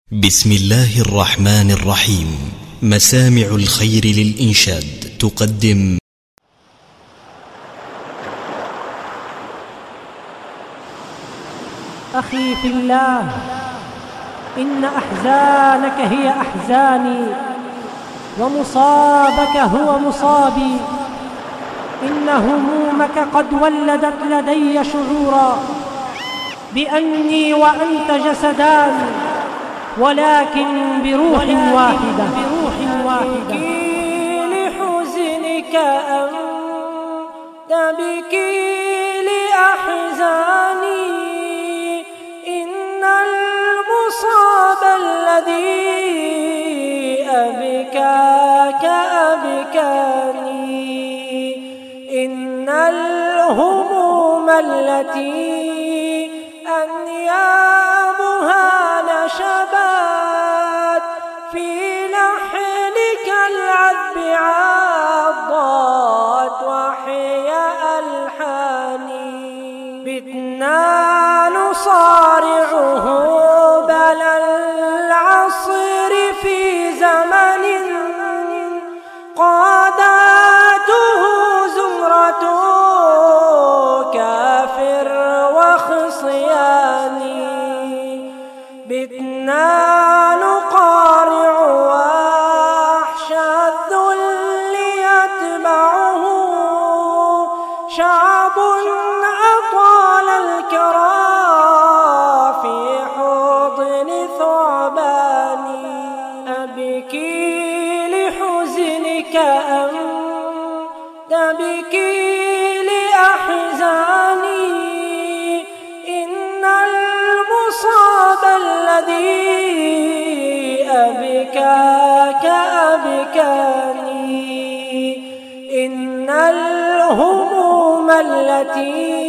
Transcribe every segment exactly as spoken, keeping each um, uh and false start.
بسم الله الرحمن الرحيم. مسامع الخير للإنشاد تقدم أخي في الله، إن أحزانك هي أحزاني، ومصابك هو مصابي. إن همومك قد ولدت لدي شعورا بأني وأنت جسدان، ولكن بروح واحدة. تبكي لحزنك أم تبكي لأحزاني؟ إن المصاب الذي أبكاك أبكاني. إن الهموم التي أنيابها نشبت في لحنك العذب عضت وحي ألحاني. بتنا نصارعه بلا العصر في زمن قادته زمرة كافر وخصياني. بتنا نقارع وحش الذل يتبعه شعب أطال الكرى في حضن ثعباني. أبكي لحزنك أم تبكي لأحزاني؟ إن المصاب الذي أبكاك أبكاني. إن الهموم التي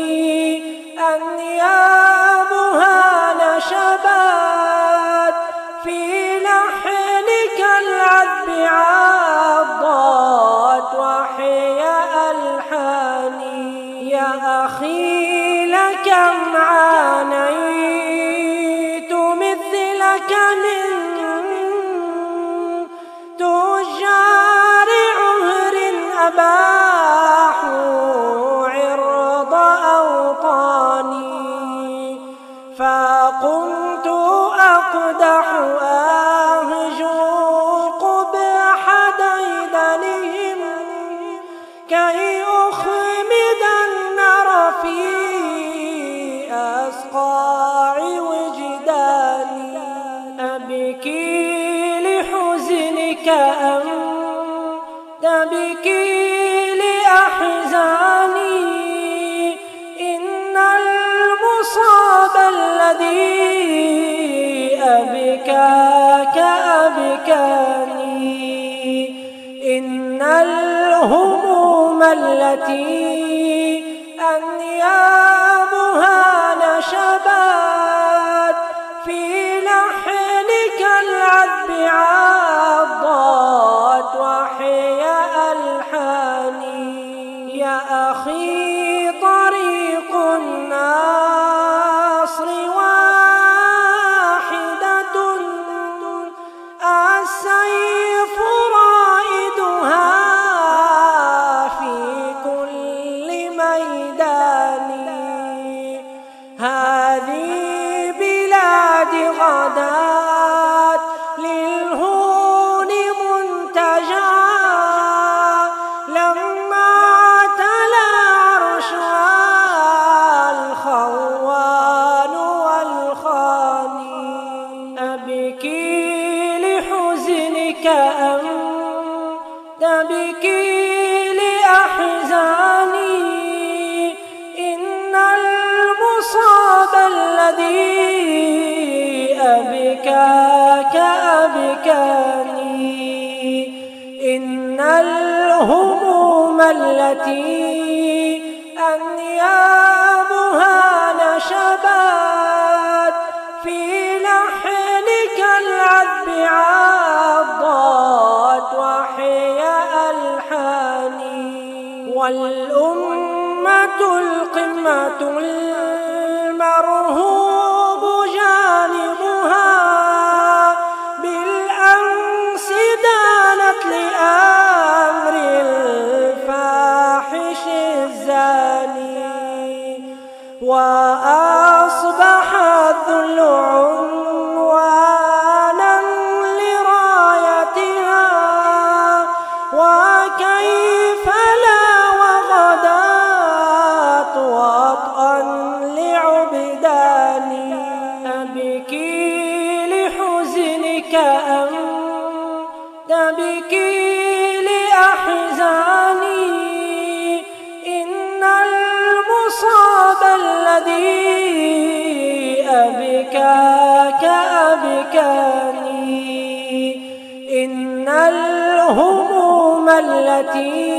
أنيابها نشبت في لحنك العذب عضت وحي ألحاني. يا أخي لكم عانيت مثلك من تجار عهر أباحوا عرض أوطاني. فقمت أقدح أهجو قبح ديدنهم كي أخمد النار في أصقاع وجداني. أبكي لحزنك أم تبكي لأحزاني؟ إن المصاب الذي أبكاك أبكاني. إن الهموم التي أنيابها نشبت في لحنك العذب عضت وحي ألحاني. يا أخي طريق النصر واحدة السيف رائدها في كل ميدان. هذه بلاد غدات للهون منتجعا لما تلا عرشها الخوان والخاني. أبكي لحزنك أم تبكي لأحزاني؟ إن المصاب الذي أبكاك أبكاني. إن الهموم التي أنيابها نشبت في لحنك العذب عضت وحي ألحاني. والأمة القمة المرهوب جانبها فيك أن تبكي لأحزاني. إن المصاب الذي أبكاك أبكاني. إن الهموم التي